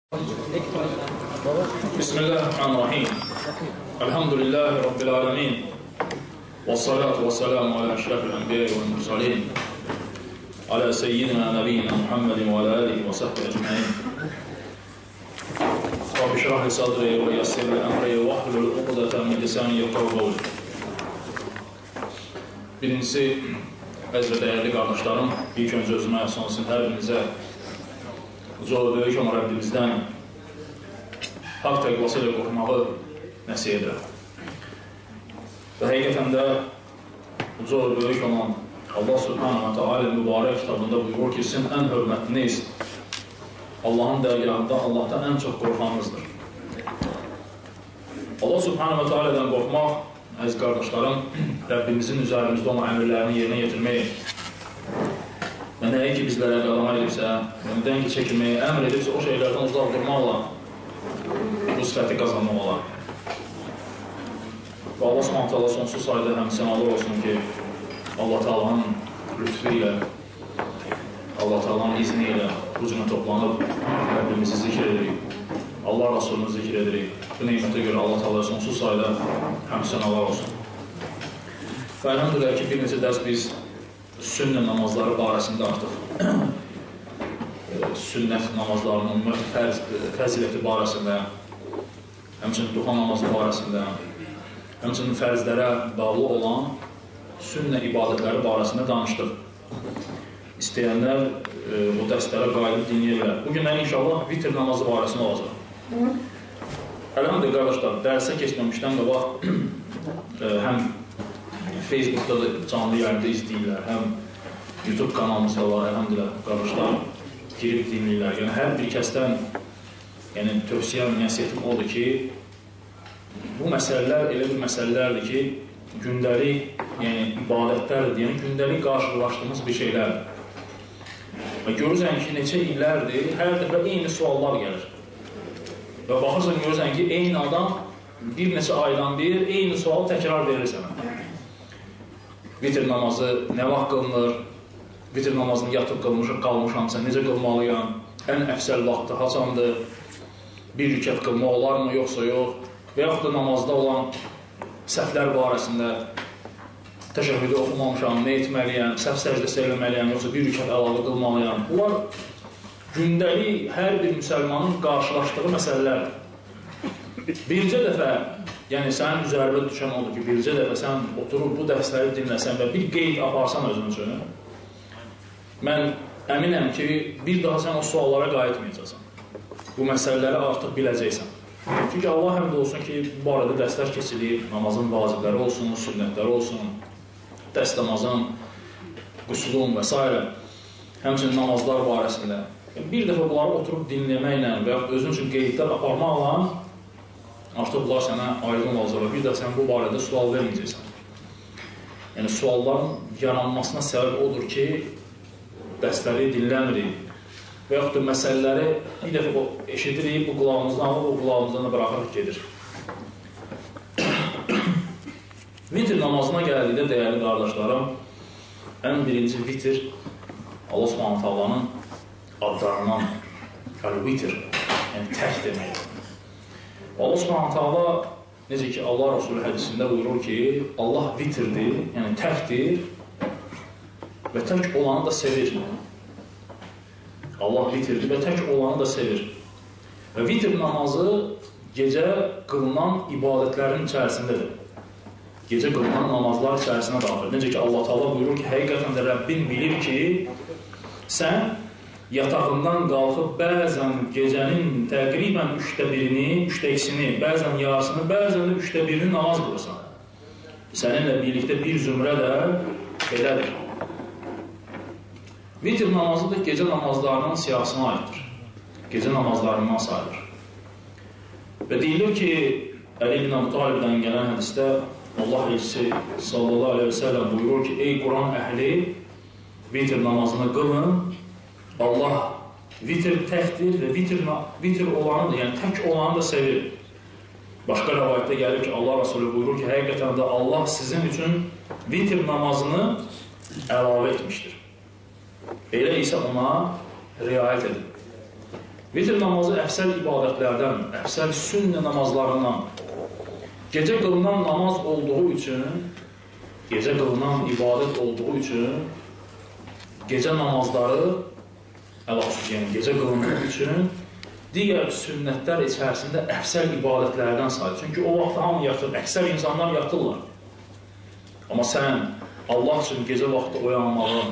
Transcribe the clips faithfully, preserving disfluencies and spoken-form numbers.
بسم الله الرحمن الرحيم الحمد لله رب العالمين والصلاة والسلام على أشرف الأنبياء والمرسلين على سيدنا نبينا محمد وعلى آله وصحبه أجمعين رب اشرح لي صدري ويسر لي أمري واحلل عقدة من لساني يفقهوا قولي. Birincisi, əziz və dəyərli qardaşlarım, ilk öncə özümə, sonrasın hər birinizə uca və böyük olan Rəbbimizdən haqq təqvası ilə qorxmağı nəsih edirəm. Və həqiqətən də uca və böyük olan Allah Subhanahu wa Ta'ala mübarək kitabında buyurur ki, sizin ən hörmətliniz Allahın dərgahında Allahdan ən çox qorxmanızdır. Allah Subhanahu wa Ta'ala'dan qorxmaq, əziz qardaşlarım, Rəbbimizin üzərimizdə olan əmrlərini yerinə yetirmək və nəyə ki bizlərə qadama edibsə, öndən ki çəkilməyə əmr edibsə, o şeylərdən uzaq durmaqla bu sifəti qazanmaq olar. Və Allah Subhanahu Taala sonsuz sayda həmsənalar olsun ki, Allah Taala'nın lütfü ilə, Allah Taala'nın izni ilə bu cümlə toplanıb Rəbbimizi zikr edirik, Allah Rasulunu zikr edirik. Bu neymətə görə Allah Taala sonsuz sayda həmsənalar olsun. Və əlhamdülillah ki, bir neçə dərs biz sünnə namazları barəsində artıq sünnət namazlarının fərz, fəziləti barəsində, həmçinin duha namazı barəsində, həmçinin fərzlərə bağlı olan sünnə ibadətləri barəsində danışdıq. İstəyənlər e, bu dərslərə qayıdıb dinləyirlər. Bugün mən inşallah vitr namazı barəsində olacaq. Əlhamdülillah qardaşlar, dərsə keçməmişdən qabaq e, həm Facebookda da canlı yayında izləyirlər, həm YouTube kanalımızda var, əlhamdülillah qardaşlar girib dinləyirlər. Yəni, hər bir kəsdən yəni, tövsiyəm, nəsiyyətim odur ki, bu məsələlər elə bir məsələlərdir ki, gündəlik, yəni ibadətlərdir, yəni gündəlik qarşılaşdığımız bir şeylərdir. Və görürsən ki, neçə illərdir, hər dəfə eyni suallar gəlir. Və baxırsan, görürsən ki, eyni adam bir neçə aydan bir eyni sual təkrar verir sənə. Vitr namazı nə vaxt qılınır? Vitr namazını yatıb qılmışam, qalmışamsa necə qılmalıyam? Ən əfsəl vaxtı haçandır? Bir rükət qılmaq olarmı, yoxsa yox? Və yaxud da namazda olan səhvlər barəsində təşəhhüdü oxumamışam, nə etməliyəm, səhv səcdəsi eləməliyəm, yoxsa bir rükət əlavə qılmalıyam? Bunlar gündəlik hər bir müsəlmanın qarşılaşdığı məsələlərdir. Birinci dəfə, yəni sənin üzərində düşən odur ki, birinci dəfə sən oturub bu dərsləri dinləsən və bir qeyd aparsan özün üçün, mən əminəm ki, bir daha sən o suallara qayıtmayacaqsan. Bu məsələləri artıq biləcəksən. Çünki Allah həmd olsun ki, bu barədə dərslər keçilir, namazın vacibləri olsun, sünnətləri olsun, dərs namazın, qusulun və s. Həmçinin namazlar barəsində. Bir dəfə bunları oturub dinləməklə və yaxud özün üçün qeydlər aparmaqla artıq bunlar sənə aydın olacaq və bir də sən bu barədə sual verməyəcəksən. Yəni, sualların yaranmasına səbəb odur ki, dərsləri dinləmirik və yaxud da məsələləri bir dəfə eşidirik, bu qulağımızdan alıb, bu qulağımızdan da bıraxarıq gedir. Vitr namazına gəldikdə, dəyərli qardaşlarım, ən birinci vitr Allah Subhanahu Taala'nın adlarından əl-vitr, yəni tək deməkdir. Allah Subhanahu Taala, necə ki, Allah Rasulü hədisində buyurur ki, Allah vitrdir, yəni təkdir və tək olanı da sevir. Allah vitrdir və tək olanı da sevir. Və vitr namazı gecə qılınan ibadətlərin içərisindədir. Gecə qılınan namazlar içərisində daxil. Necə ki, Allah Taala buyurur ki, həqiqətən də Rəbbin bilir ki, sən yatağından qalxıb bəzən gecənin təqribən üçdə birini, üçdə ikisini, bəzən yarısını, bəzən də üçdə birini namaz qılırsan. Səninlə birlikdə bir zümrə də belədir. Vitr namazı da gecə namazlarının siyasına aiddir. Gecə namazlarından sayılır. Və deyilir ki, Əli ibn Əbu Talibdən gələn hədisdə Allah elçisi sallallahu aleyhi və səlləm buyurur ki, ey Quran əhli, vitr namazını qılın. Allah vitr təkdir və vitr, vitr olanı da, yəni tək olanı da sevir. Başqa rəvayətdə gəlir ki, Allah Rasulü buyurur ki, həqiqətən də Allah sizin üçün vitr namazını əlavə etmişdir. Elə isə ona riayət edin. Vitr namazı əfsəl ibadətlərdən, əfsəl sünnə namazlarından, gecə qılınan namaz olduğu üçün, gecə qılınan ibadət olduğu üçün, gecə namazları, əlaqsız, yəni gecə qılındığı üçün, digər sünnətlər içərisində əfsəl ibadətlərdən sayılır. Çünki o vaxtda hamı yatır, əksər insanlar yatırlar. Amma sən Allah üçün gecə vaxtı oyanmağın,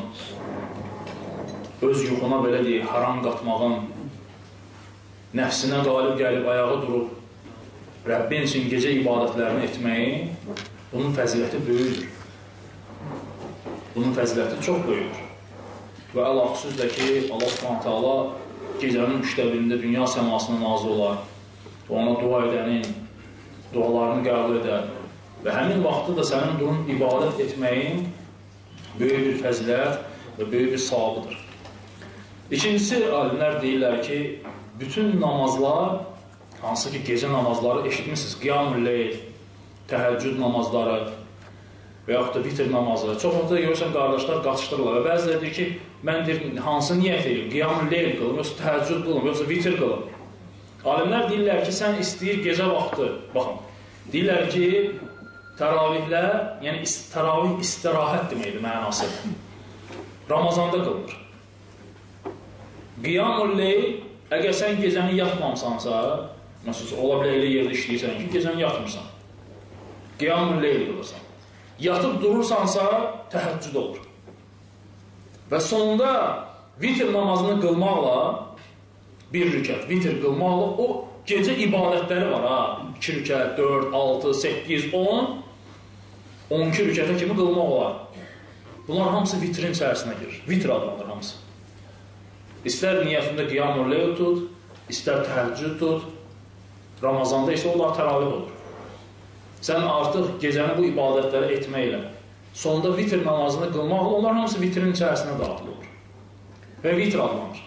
öz yuxuna belə deyək, haram qatmağın, nəfsinə qalib gəlib ayağa durub, Rəbbin üçün gecə ibadətlərini etməyin, bunun fəziləti böyüdür. Bunun fəziləti çox böyüdür. Və əlaqsız da ki, Allah Subhanahu taala gecənin üçdə birində dünya səmasına nazil olar, ona dua edənin dualarını qəbul edər və həmin vaxtda da sənin durun ibadət etməyin böyük bir fəzilət və böyük bir savabıdır. İkincisi, alimlər deyirlər ki, bütün namazlar, hansı ki gecə namazları eşitmişsiniz, qiyam-ül-leyl, təhəccüd namazları və yaxud da vitr namazları. Çox vaxtda görürsən, qardaşlar qaçışdırırlar və bəziləri deyir ki, mən deyir, hansı niyyət edir, qiyam-ül-leyl qılım, yoxsa təhəccüd qılım, yoxsa vitr qılım. Alimlər deyirlər ki, sən istəyir gecə vaxtı, baxın, deyirlər ki, təravihlə, yəni təravih istirahət deməkdir mənası. Ramazanda qılınır. Qiyam-ül-leyl, əgər sən gecəni yatmamsansa, məsələn, ola bilər elə yerdə işləyirsən ki, gecəni yatmırsan. Qiyam-ül-leyl qılırsan. Yatıb durursansa, təhəccüd olur. Və sonunda vitr namazını qılmaqla, bir rükət vitr qılmaqla, o gecə ibadətləri var, ha, iki rükət, dörd, altı, səkkiz, on, on iki rükətə kimi qılmaq olar. Bunlar hamısı vitrin içərisinə girir. Vitr adlanır hamısı. İstər niyyətində qiyam-ül-leyl tut, istər təhəccüd tut, Ramazanda isə onlar təravih olur. Sən artıq gecəni bu ibadətləri etməklə, sonda vitr namazını qılmaqla, onlar hamısı vitrin içərisinə daxil olur. Və vitr adlanır.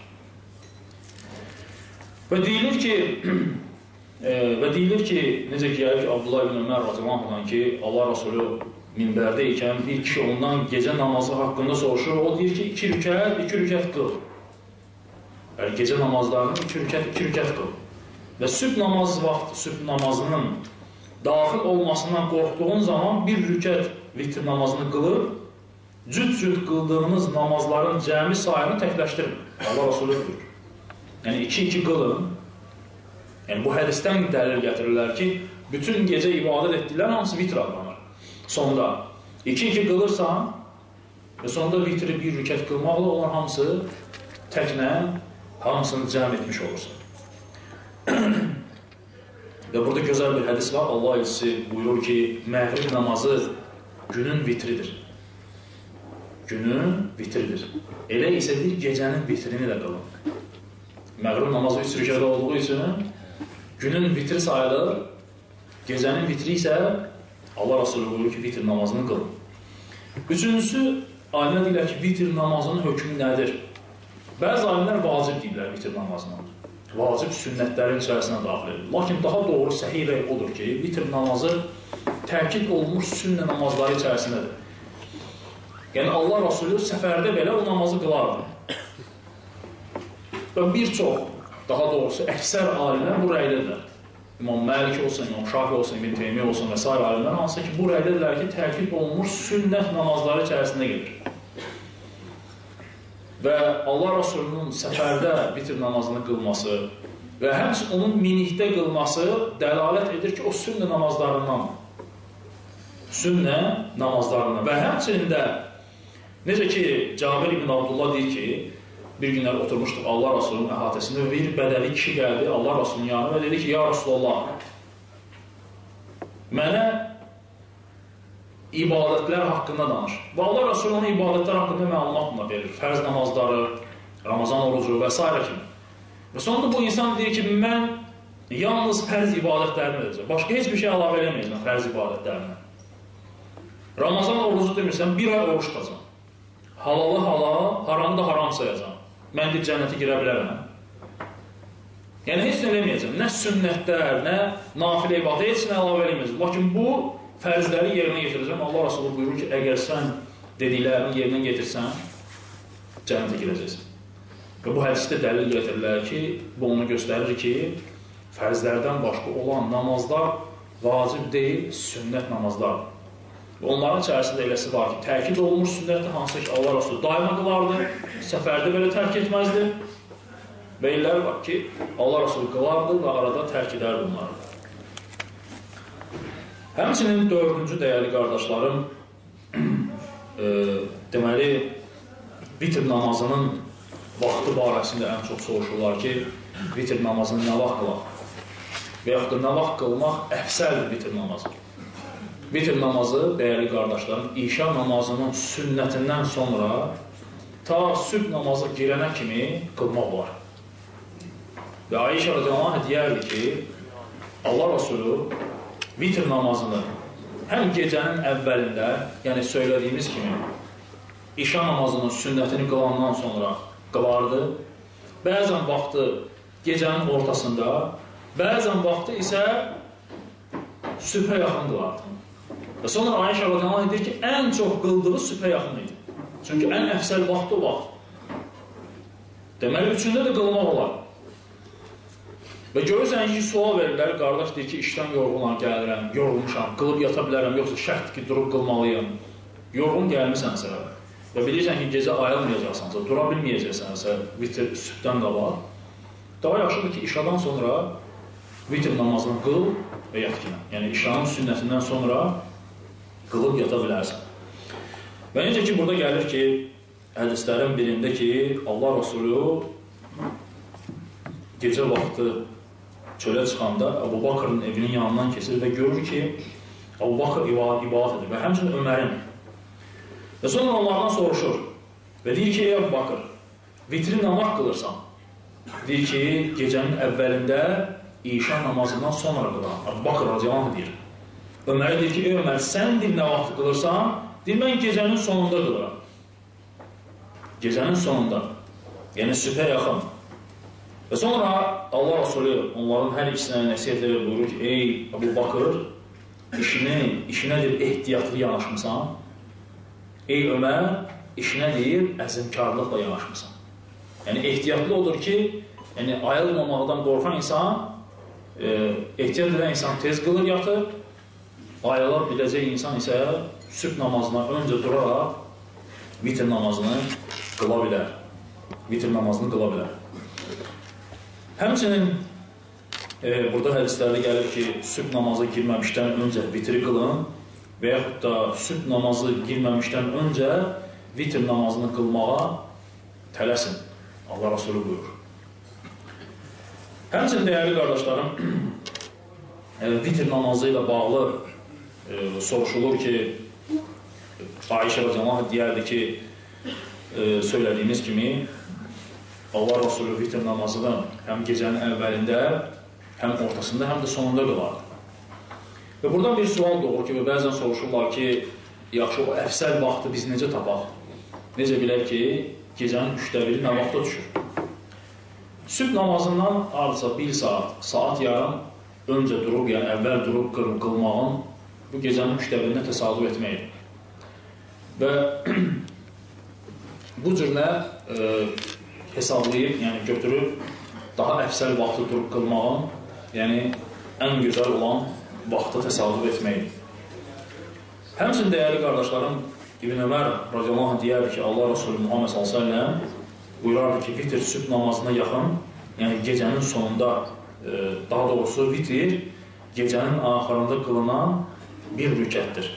Və deyilir ki, e, və deyilir ki, necə ki, ki Abdullah ibn Ömər radiyallahu anh ki, Allah Rasulü minbərdə ikən bir kişi ondan gecə namazı haqqında soruşur, o deyir ki, iki rükət, iki rükət qıl. Yəni, gecə namazlarını iki rükət, iki rükət qıl. Və sübh namazı vaxtı, sübh namazının daxil olmasından qorxduğun zaman bir rükət vitr namazını qılıb, cüt-cüt qıldığınız namazların cəmi sayını təkləşdirin. Allah Rasulü buyurur. Yəni, iki-iki qılın. Yəni, bu hədisdən dəlil gətirirlər ki, bütün gecə ibadət etdiklər hamısı vitr adlanır. Sonda iki-iki qılırsan və sonda vitri bir rükət qılmaqla onlar hamısı təklə hamısını cəm etmiş olursun. Və burada gözəl bir hədis var. Allah elçisi buyurur ki, məğrib namazı günün vitridir. Günün vitridir. Elə isə deyir, gecənin vitrini də qılın. Məğrib namazı üç rükət olduğu üçün günün vitri sayılır, gecənin vitri isə Allah Rasulü buyurur ki, vitr namazını qılın. Üçüncüsü, alimlər deyirlər ki, vitr namazının hökmü nədir? Bəzi alimlər vacib deyirlər vitr namazına. Vacib sünnətlərin içərisinə daxil edir. Lakin daha doğru səhih rəy odur ki, vitr namazı təkid olunmuş sünnə namazları içərisindədir. Yəni, Allah Rasulü səfərdə belə o namazı qılardı. Və bir çox, daha doğrusu, əksər alimlər bu rəydədirlər. İmam Məlik olsun, İmam Şafi olsun, İbn Teymiyyə olsun və s. alimlər, hansı ki, bu rəydədirlər ki, təkid olunmuş sünnət namazları içərisində gedir. Və Allah Rasulunun səfərdə vitr namazını qılması və həmçinin onun minikdə qılması dəlalət edir ki, o sünnə namazlarından sünnə namazlarından və həmçinin də necə ki, Cabir ibn Abdullah deyir ki, bir günlər oturmuşduq Allah Rasulunun əhatəsində və bir bədəvi kişi gəldi Allah Rasulunun yanına və dedi ki, ya Rasulallah, mənə ibadətlər haqqında danış. Və Allah Rasulü ona ibadətlər haqqında məlumatla verir. Fərz namazları, Ramazan orucu və s. kimi. Və sonunda bu insan deyir ki, mən yalnız fərz ibadətlərini verəcəm. Başqa heç bir şey əlavə eləməyəcəm fərz ibadətlərini. Ramazan orucu demirsən, bir ay oruç tutacam. Halalı halal, haramı da haram sayacam. Mən deyib cənnətə girə bilərəm. Yəni, heç nə eləməyəcəm. Nə sünnətlər, nə nafilə ibadə, heç nə əlavə eləməyəcəm. Lakin bu fərzləri yerinə getirəcəm. Allah Rasulü buyurur ki, əgər sən dediklərini yerinə getirsən, cənnətə girəcəksən. Və bu hədisdə dəlil gətirirlər ki, bu onu göstərir ki, fərzlərdən başqa olan namazlar vacib deyil, sünnət namazlar. Və onların içərisində eləsi var ki, təkid olunmuş sünnətdir, hansı ki, Allah Rasulü daima qılardı, səfərdə belə tərk etməzdi. Və illər var ki, Allah Rasulü qılardı və arada tərk edərdi bunları. Həmçinin dördüncü dəyərli qardaşlarım, e, deməli, vitr namazının vaxtı barəsində ən çox soruşurlar ki, vitr namazını nə vaxt qılaq? Və yaxud da nə vaxt qılmaq əfsəldir vitr namazı. Vitr namazı, dəyərli qardaşlarım, işa namazının sünnətindən sonra ta sübh namazı girənə kimi qılmaq var. Və Ayşə radiyallahu anh deyərdi ki, Allah Rasulü vitr namazını həm gecənin əvvəlində, yəni söylədiyimiz kimi, işa namazının sünnətini qılandan sonra qılardı. Bəzən vaxtı gecənin ortasında, bəzən vaxtı isə sübhə yaxın qılardı. Və sonra Ayşə radiyallahu anh deyir ki, ən çox qıldığı sübhə yaxın idi. Çünki ən əfsəl vaxtı o vaxt. Deməli, üçündə də qılmaq olar. Və görürsən ki, sual verirlər, qardaş deyir ki, işdən yorğunam, gəlirəm, yorulmuşam, qılıb yata bilərəm, yoxsa şərtdir ki, durub qılmalıyım. Yorğun gəlmisənsə və bilirsən ki, gecə ayılmayacaqsansa, dura bilməyəcəksənsə, vitr sübhdən qabaq, daha yaxşıdır ki, işadan sonra vitr namazını qıl və yat ki, yəni işanın sünnətindən sonra qılıb yata bilərsən. Və necə ki, burada gəlir ki, hədislərin birində ki, Allah Rasulü gecə vaxtı çölə çıxanda Əbu Bakırın evinin yanından keçir və görür ki, Əbu Bakır ibadət edir və həmçinin Ömərin. Və sonra onlardan soruşur və deyir ki, ey Əbu Bakır, vitri nə vaxt qılırsan? Deyir ki, gecənin əvvəlində işa namazından sonra qılan. Əbu Bakır radiyallahu anh deyir. Ömərə deyir ki, ey Ömər, sən deyir nə vaxt qılırsan? Deyir, mən gecənin sonunda qılıram. Gecənin sonunda, yəni sübhə yaxın. Və sonra Allah Rasulü onların hər ikisinə nəsiyyət edib buyurur ki, ey Əbu Bakır, işini, işinə deyir, ehtiyatlı yanaşmısan. Ey Ömər, işinə deyir, əzimkarlıqla yanaşmısan. Yəni, ehtiyatlı odur ki, yəni, ayılmamaqdan qorxan insan, e, ehtiyat edən insan tez qılır yatır, ayıla biləcək insan isə sübh namazına öncə duraraq vitr namazını qıla bilər. Vitr namazını qıla bilər. Həmçinin e, burada hədislərdə gəlir ki, sübh namazı girməmişdən öncə vitri qılın və yaxud da sübh namazı girməmişdən öncə vitr namazını qılmağa tələsin. Allah Rasulü buyurur. Həmçinin dəyərli qardaşlarım, e, vitr namazı ilə bağlı e, soruşulur ki, Ayşə radiyallahu anh deyərdi ki, e, söylədiyimiz kimi, Allah Rasulü vitr namazını həm gecənin əvvəlində, həm ortasında, həm də sonunda qılardı. Və buradan bir sual doğur ki, və bəzən soruşurlar ki, yaxşı, o əfsəl vaxtı biz necə tapaq? Necə bilək ki, gecənin üçdə biri nə vaxtda düşür? Sübh namazından ardıca bir saat, saat yarım öncə durub, yəni əvvəl durub qıl qılmağın bu gecənin üçdə birinə təsadüf etməkdir. Və bu cür nə e, hesablayıb, yəni götürüb, daha əfsəl vaxtı durub qılmağın, yəni ən gözəl olan vaxtı təsadüf etməkdir. Həmçinin dəyərli qardaşlarım, İbn Ömər radiyallahu anh deyərdi ki, Allah Rasulü Muhammed sallallahu aleyhi ve sellem buyurardı ki, vitr sübh namazına yaxın, yəni gecənin sonunda, e, daha doğrusu vitr gecənin axırında qılınan bir rükətdir.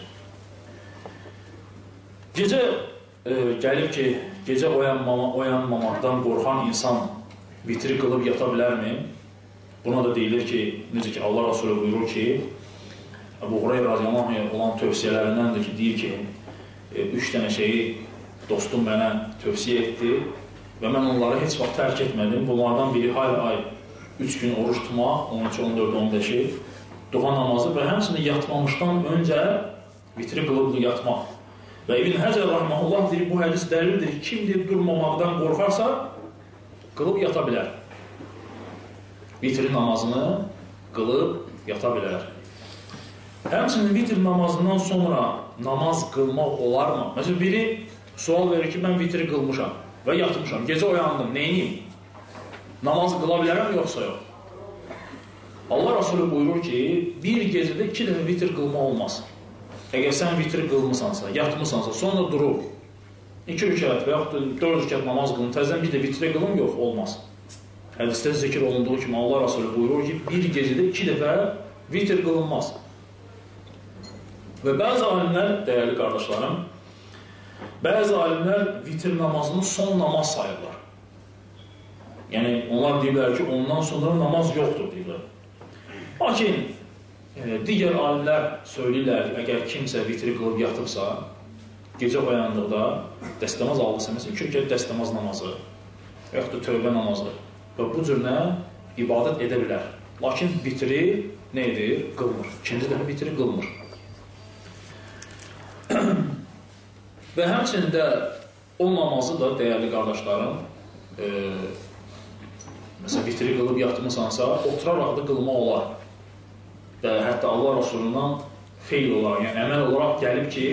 Gecə e, gəlib ki, gecə oyanmama, oyanmamaqdan qorxan insan vitri qılıb yata bilərmi? Buna da deyilir ki, necə ki, Allah Rasulü buyurur ki, Əbu Hureyra radiyallahu anh olan tövsiyələrindən ki, deyir ki, e, üç dənə şeyi dostum mənə tövsiyə etdi və mən onları heç vaxt tərk etmədim. Bunlardan biri hayli ay, üç gün oruç tutmaq, on üç, on dörd, on beşi, dua namazı və həmçinin yatmamışdan öncə vitri qılıb yatmaq. Və İbn Həcər rahmanullah deyir, bu hədis dəlildir. Kim deyir, durmamaqdan qorxarsa, qılıb yata bilər. Vitr namazını qılıb yata bilər. Həmçinin vitr namazından sonra namaz qılmaq olarmı? Məsələn, biri sual verir ki, mən vitri qılmışam. və yatmışam, gecə oyandım, neyniyim? Namazı qıla bilərəm, yoxsa yox? Allah Rasulü buyurur ki, bir gecədə iki dəfə vitr qılma olmaz. Əgər sən vitr qılmısansa, yatmısansa, sonra durub, iki rükət və yaxud da dörd rükət namaz qılın, təzdən bir də vitrə qılın, yox, olmaz. Hədisdə zikr olunduğu kimi Allah Rasulü buyurur ki, bir gecədə iki dəfə vitr qılınmaz. Və bəzi alimlər, dəyərli qardaşlarım, bəzi alimlər vitr namazını son namaz sayırlar. Yəni, onlar deyirlər ki, ondan sonra namaz yoxdur, deyirlər. Lakin, e, digər alimlər söyləyirlər, əgər kimsə vitri qılıb yatıbsa, gecə oyandıqda dəstəmaz aldısa, məsələn, iki rükət dəstəmaz namazı, yaxud da tövbə namazı və bu cürlə ibadət edə bilər. Lakin vitri nə edir? Qılmır. İkinci dəfə vitri qılmır. Və həmçində o namazı da, dəyərli qardaşlarım, e, məsələn, vitri qılıb yatmısansa, oturaraq da qılma olar. Və hətta Allah Rasulundan feyl olaraq, yəni əməl olaraq gəlib ki,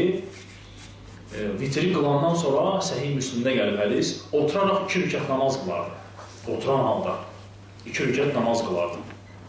e, vitri qılandan sonra Səhih Müslimdə gəlib hədis, oturaraq iki rükət namaz qılardı. Oturan halda iki rükət namaz qılardı.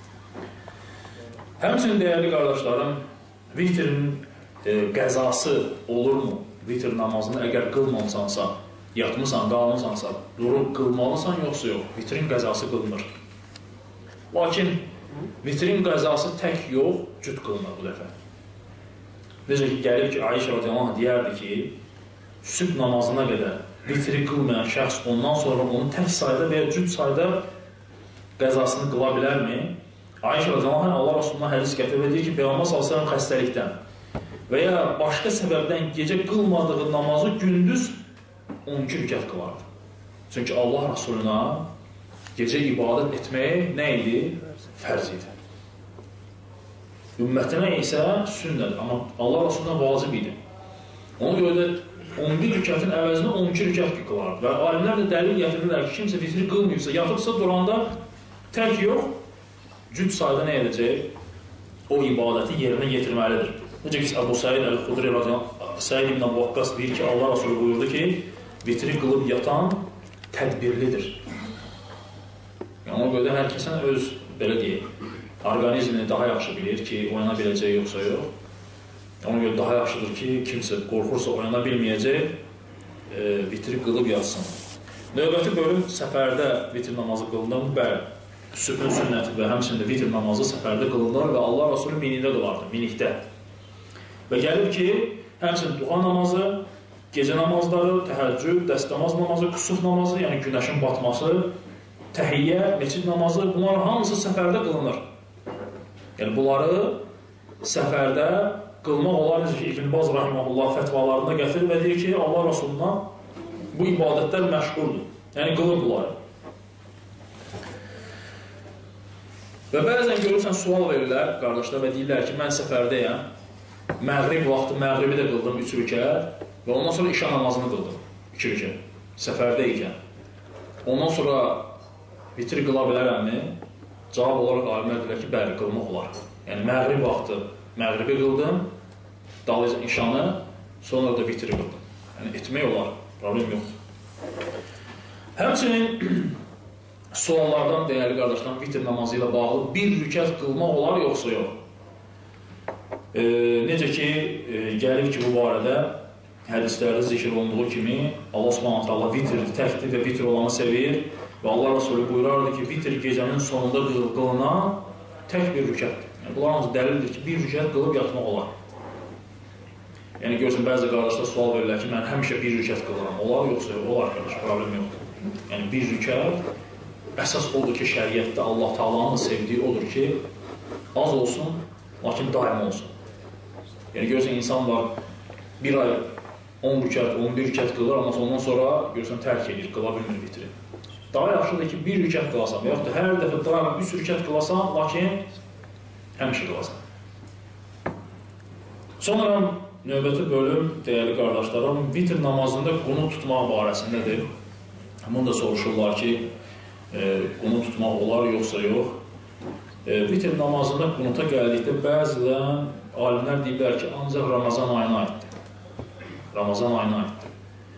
Həmçinin, dəyərli qardaşlarım, vitrin e, qəzası olurmu? Vitr namazını əgər qılmamısansa, yatmısan, qalmısansa, durub qılmalısan, yoxsa yox, vitrin qəzası qılınır. Lakin vitrin qəzası tək yox, cüt qılınır bu dəfə. Necə ki, gəlib ki, Ayşə radiyallahu anh deyərdi ki, sübh namazına qədər vitri qılmayan şəxs ondan sonra onu tək sayda və ya cüt sayda qəzasını qıla bilərmi? Ayşə radiyallahu anh Allah Rasulundan hədis gətirib deyir ki, Peyğəmbər sallallahu əleyhi və səlləm xəstəlikdən və ya başqa səbəbdən gecə qılmadığı namazı gündüz on iki rükət qılardı. Çünki Allah Rasuluna gecə ibadət etmək nə idi? Fərz idi. Ümmətinə isə sünnədir, amma Allah Rasuluna vacib idi. Ona görə də on bir rükətin əvəzinə on iki rükət qılardı. Və alimlər də dəlil gətirirlər ki, kimsə vitri qılmıyorsa, yatıbsa duranda tək yox, cüt sayda nə edəcək? O ibadəti yerinə yetirməlidir. Necə ki, Əbu Səid Əl-Xudri radiyallahu Səid ibn Əbu Vakqas deyir ki, Allah Rasulü buyurdu ki, vitri qılıb yatan tədbirlidir. Yəni, ona görə də hər kəsən öz, belə deyək, orqanizmini daha yaxşı bilir ki, oyana biləcək yoxsa yox. Ona görə daha yaxşıdır ki, kimsə qorxursa oyana bilməyəcək, e, vitri qılıb yatsın. Növbəti bölüm səfərdə vitr namazı qılınır. Bəli, sübhün sünnəti və həmçində vitr namazı səfərdə qılınır və Allah Rasulü minində qılardı, minikdə. Və gəlib ki, həmçinin duha namazı, gecə namazları, təhəccüd, dəstəmaz namazı, kusuf namazı, yəni günəşin batması, təhiyyə, meçid namazı, bunlar hamısı səfərdə qılınır. Yəni, bunları səfərdə qılmaq olar, necə ki, İbn Baz Rahiməhullah fətvalarında gətirir və deyir ki, Allah Rasulundan bu ibadətlər məşğuldur. Yəni, qılır bunları. Və bəzən görürsən, sual verirlər, qardaşlar, və deyirlər ki, mən səfərdəyəm, məğrib vaxtı məğribi də qıldım üç rükət və ondan sonra işə namazını qıldım iki rükət, səfərdə ikən. Ondan sonra vitri qıla bilərəmmi? Cavab olaraq alimlər deyirlər ki, bəli, qılmaq olar. Yəni, məğrib vaxtı məğribi qıldım, dalıca işanı, sonra da vitri qıldım. Yəni, etmək olar, problem yoxdur. Həmçinin suallardan, dəyərli qardaşlarım, vitr namazı ilə bağlı bir rükət qılmaq olar, yoxsa yox? E, necə ki, e, gəlib ki, bu barədə hədislərdə zikr olunduğu kimi Allah Subhanahu taala vitr təkdir və vitr olanı sevir və Allah Rasulü buyurardı ki, vitr gecənin sonunda qılınan tək bir rükətdir. Yəni, bunlar hamısı dəlildir ki, bir rükət qılıb yatmaq olar. Yəni, görürsən, bəzi qardaşlar sual verirlər ki, mən həmişə bir rükət qılıram. Olar, yoxsa yox? Olar, qardaş, problem yoxdur. Yəni, bir rükət əsas odur ki, şəriətdə Allah Taala'nın sevdiyi odur ki, az olsun, lakin daim olsun. Yəni, görürsən, insan var, bir ay on rükət, on bir rükət qılır, amma ondan sonra görürsən, tərk edir, qıla bilmir vitri. Daha yaxşıdır ki, bir rükət qılasan, və yaxud da hər dəfə daim üç rükət qılasan, lakin həmişə qılasan. Sonra növbəti bölüm, dəyərli qardaşlarım, vitr namazında qunut tutmaq barəsindədir. Bunu da soruşurlar ki, e, qunut tutmaq olar, yoxsa yox. E, vitr namazında qunuta gəldikdə bəzilən alimlər deyirlər ki, ancaq Ramazan ayına aiddir. Ramazan ayına aiddir.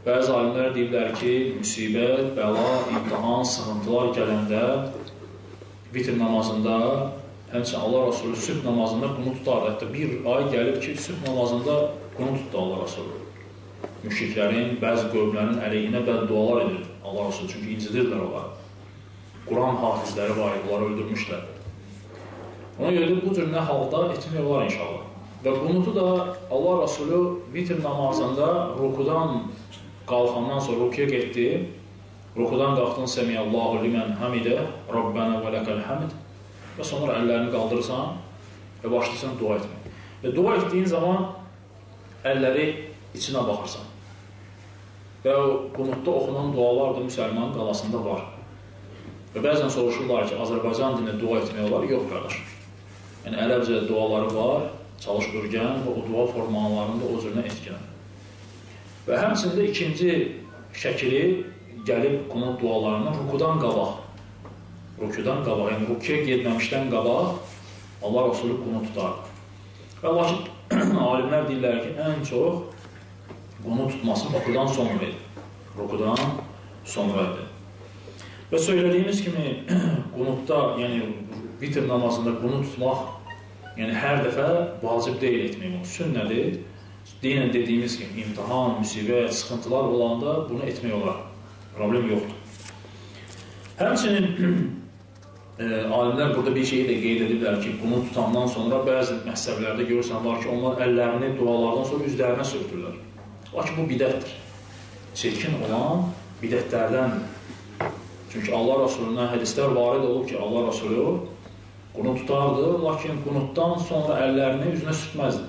Bəzi alimlər deyirlər ki, müsibət, bəla, imtihan, sıxıntılar gələndə vitr namazında, həmçinin Allah Rasulü sübh namazında bunu tutardı. Hətta bir ay gəlib ki, sübh namazında bunu tutdu Allah Rasulü. Müşriklərin, bəzi qövmlərin əleyhinə bəddualar edir Allah Rasulü, çünki incidirlər onları. Quran hafizləri var, onları öldürmüşlər. Ona görə də bu cür nə halda etmək olar inşallah. Və qunutu da Allah Rasulü vitr namazında rukudan qalxandan sonra rukuya getdi. Rukudan qalxdın Semiyallahu limən hamidə, Rabbənə və ləkəl həmd və sonra əllərini qaldırırsan və başlayırsan dua etmək. Və dua etdiyin zaman əlləri içinə baxırsan. Və qunutda oxunan dualar da müsəlmanın qalasında var. Və bəzən soruşurlar ki, Azərbaycan dilində dua etmək olar? Yox, qardaş. Yəni, ərəbcə duaları var, çalış bürgən və o dua formalarında o cürünə etkinən. Və həmçində ikinci şəkili gəlib qunut dualarını rukudan qabaq, rukudan qabaq, yəni rukuya getməmişdən qabaq Allah Rasulü qunut tutar. Və lakin alimlər deyirlər ki, ən çox qunut tutması rukudan sonra edir. Rukudan sonra edir. Və söylədiyimiz kimi qunutda, yəni vitr namazında qunut tutmaq, yəni hər dəfə vacib deyil etmək onu, sünnədir. Deyinən dediyimiz kimi imtihan, müsibət, sıxıntılar olanda bunu etmək olar. Problem yoxdur. Həmçinin e, alimlər burada bir şeyi də qeyd edirlər ki, qunut tutandan sonra bəzi məhzəblərdə görürsən var ki, onlar əllərini dualardan sonra üzlərinə sürtürlər. Lakin bu bidətdir. Çirkin olan bidətlərdəndir. Çünki Allah Rasulündən hədislər varid olub ki, Allah Rasulü qunut tutardı, lakin qunutdan sonra əllərini üzünə sürtməzdi.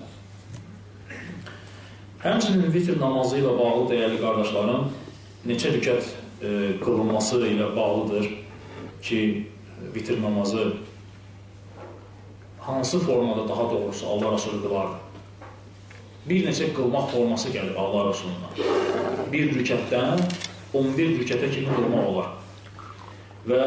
Həmçinin vitr namazı ilə bağlı dəyərli qardaşlarım, neçə rükət e, qılınması ilə bağlıdır ki, vitr namazı hansı formada daha doğrusu Allah Rasulü qılardı? Bir neçə qılmaq forması gəlir Allah Rasulündən. Bir rükətdən on bir rükətə kimi qılmaq olar. Və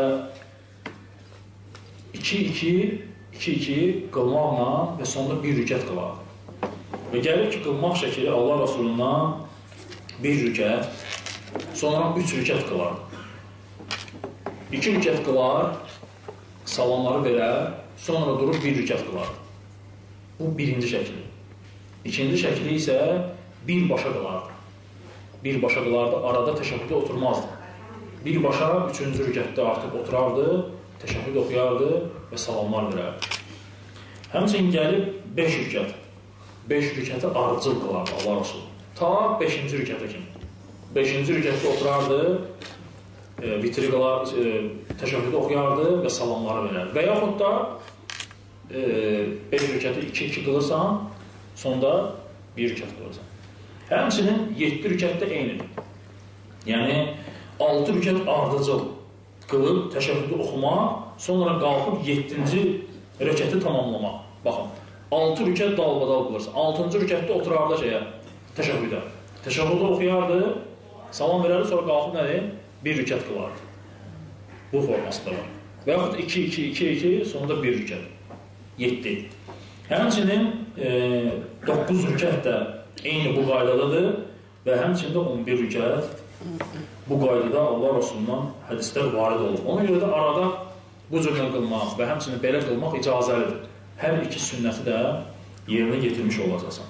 iki iki iki qılmaqla və sonunda bir rükət qılardı. Və gəlir ki, qılmaq şəkili Allah Rasulundan bir rükət, sonra üç rükət qılar. İki rükət qılar, salamları verər, sonra durub bir rükət qılar. Bu birinci şəkili. İkinci şəkili isə birbaşa qılardı. Birbaşa qılardı, arada təşəkküdə oturmazdı. Birbaşa üçüncü rükətdə artıq oturardı, təşəkküd oxuyardı və salamlar verərdi. Həmçinin gəlib beş rükət. beş rükəti arıcıl qılardı Allah Rasulü. Ta beşinci rükətə kimi. beşinci rükətdə oturardı, e, vitri qılar, e, təşəkküd oxuyardı və salamları verərdi. Və yaxud da e, beş rükəti iki iki qılırsan, sonda bir rükət qılırsan. Həmçinin yeddi rükətdə eynidir. Yəni, altı rükət ardıcıl qılıb, təşəkküdü oxumaq, sonra qalxıb yeddinci rükəti tamamlamaq. Baxın, altı rükət dalbadal qılırsa, altıncı rükətdə oturardı şeyə, təşəkküdə. Təşəkküdə oxuyardı, salam verərdi, sonra qalxıb nədir? Bir rükət qılardı. Bu forması da var. Və yaxud iki iki iki iki, sonunda bir rükət. yeddi. Həmçinin e, doqquz rükət də eyni bu qaydadadır və həmçində on bir rükət bu qaydada Allah Rasulundan hədislər varid olub. Ona görə də arada bu cürlə qılmaq və həmçinin belə qılmaq icazəlidir. Hər iki sünnəti də yerinə getirmiş olacaqsan.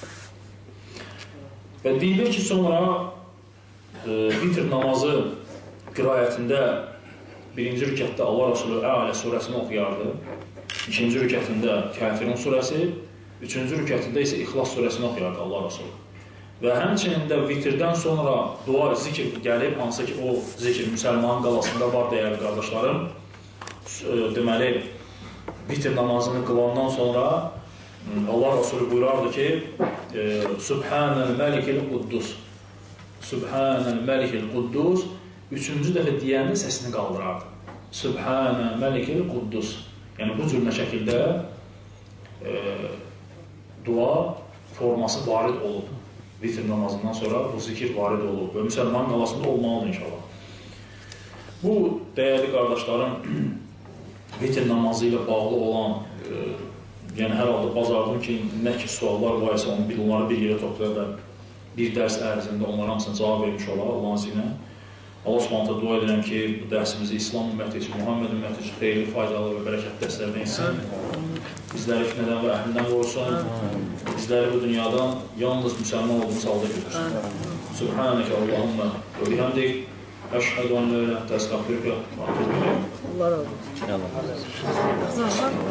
Və deyilir ki, sonra e, vitr namazı qirayətində birinci rükətdə Allah Rasulü Ələ surəsini oxuyardı. İkinci rükətində Kəfirin surəsi, üçüncü rükətində isə İxlas surəsini oxuyardı Allah Rasulü. Və həmçinin də vitrdən sonra dua, zikr gəlib, hansı ki o zikr müsəlmanın qalasında var dəyərli qardaşlarım. Deməli, vitr namazını qılandan sonra Allah Rasulü buyurardı ki, Subhanəl Məlikil Quddus, Subhanəl Məlikil Quddus, üçüncü dəfə deyəndə səsini qaldırardı. Subhanəl Məlikil Quddus. Yəni, bu cürlə şəkildə e, dua forması varid olub. Vitr namazından sonra bu zikir varid olub və müsəlmanın qalasında olmalıdır inşallah. Bu, dəyərli qardaşlarım, vitr namazı ilə bağlı olan, e, yəni hər halda bazardım ki, nə ki suallar var isə onu bir, onları bir yerə toplayar və bir dərs ərzində onlara hamısına cavab vermiş olar Allahın izni ilə. Allah Subhanahu dua edirəm ki, bu dərsimizi İslam ümməti üçün, Muhammed ümməti üçün xeyirli, faydalı və bərəkətli dərslərdən etsin. Bizləri fitnədən və əhlindən qorusun. Bizləri bu dünyadan yalnız müsəlman olduğumuz halda götürsün. Subhanəkə Allahümmə və bihamdik. Əşhədu an la ilahe illə əntə əstəğfiruka və etûbu ileyk. Allah razı olsun.